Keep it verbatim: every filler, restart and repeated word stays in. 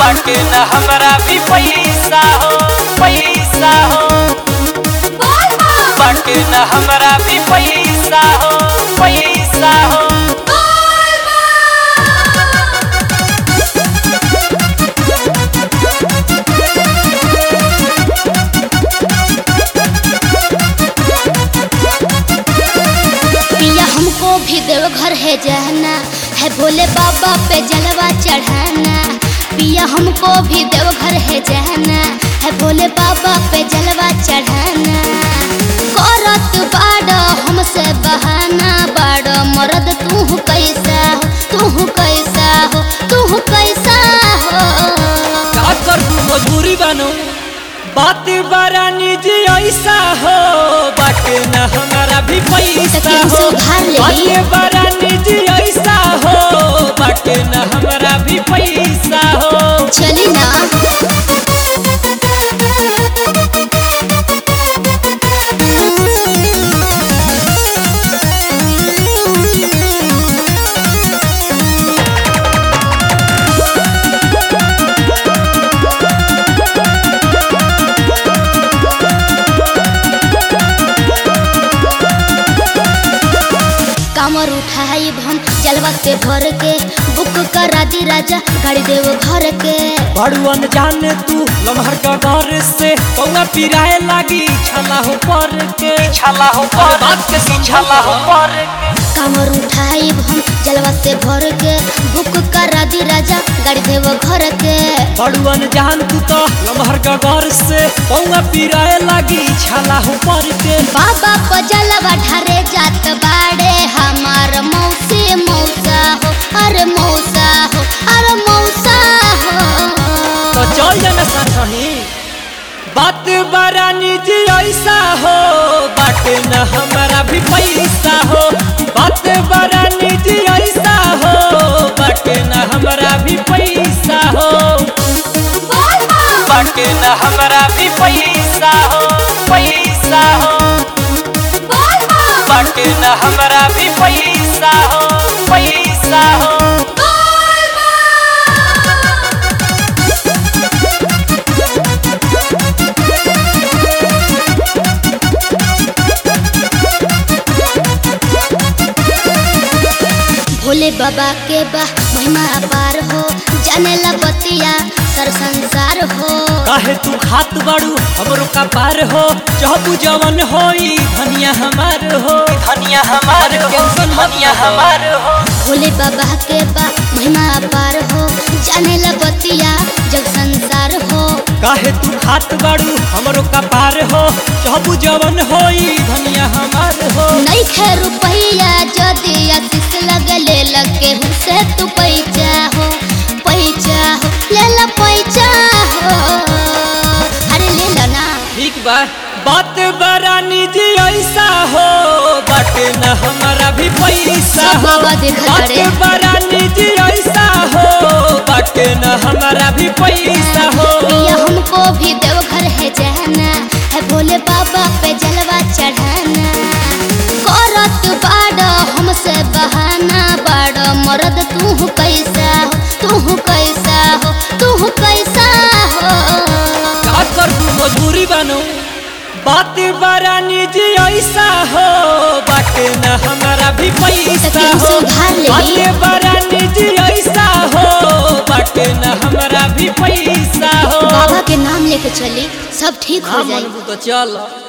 बाटे न हमरा भी पैसा हो पैसा हो बाटे न हमरा भी पैसा हो पैसा हो पिया हमको भी देवघर है जाना है, भोले बाबा पे जलवा चढ़ाना। पिया हमको भी देवघर है जाना है, भोले बाबा पे जलवा चढ़ाना। करत बाड़ा हमसे बहाना, बाड़ा मर्द तू कैसा हो तू कैसा हो तू कैसा हो। का करू मजबूरी बनो बात बड़ा निजी ऐसा हो बाटे न हमारा भी पैसा हो बात बड़ा निजी ऐसा हो बाटे न हमारा भी पैसा हो। चली ना कामर उठाई हम जलवा से भर के, बुक करा दी राजा गाड़ी देव घर के। बड़ुअन जाने तू लम्हर का घर से पौवा पिराए लागी छला हो पर के छला हो पर बात के समझला हो पर के। कामर उठाई हम जलवा से भर के, बुक करा दी राजा गाड़ी देव घर के। बड़ुअन जान तू तो लम्हर का घर से पौवा पिराए लागी छला हो पर के। बाबा को जलवा ढारे जात बाड़े हमार मौसी मौसा हो अरे मौसा हो अरे मौसा हो। तो चल जाना साथी बात बड़ा निजी ऐसा हो बाटे न हमारा भी पैसा हो बात बड़ा निजी ऐसा हो बाटे न हमारा भी पैसा हो बाटे न हमारा भी पैसा हो पैसा हो बाटे न हमारा भी पैसा हो पैसा हो। भोले बाबा के बा महिमा अपार हो, जाने ला बतिया सर संसार हो। काहे तू खात बाड़ू हमरो का पार हो चहबू जवन होई धनिया हमार हो धनिया हमार टेंशन धनिया हमार हो। भोले बाबा के बा महिमा अपार हो, जाने ला बतिया जग संसार हो। काहे तू खात बाड़ू हमरो का पार हो चहबू जवन होई धनिया हमार हो। नहीं खे रुपैया जदी आशीष लगले लगे हुसे तू पैसा हो पैसा हो ले ला पैसा हो अरे ले ला ना। ठीक बा बात बड़ा निजी ऐसा हो बाटे न हमारा भी पैसा हो बाबा देखा बात करे बड़ा निजी ऐसा हो बाटे न हमारा भी पैसा हो। पिया हमको भी देवघर है जाना है, भोले बाबा पे जलवा चढ़ाना। करत बाड़ा हमसे बहाना, बाड़ा मर्द तू कैसा हो तू कैसा हो तू कैसा हो। का करू मजबूरी बनो बात बड़ा निजी ऐसा हो बाटे न हमारा भी पैसा हो बात बड़ा निजी ऐसा हो बाटे न हमारा भी पैसा हो। बाबा के नाम लेके चली सब ठीक हो जाए। तो चल।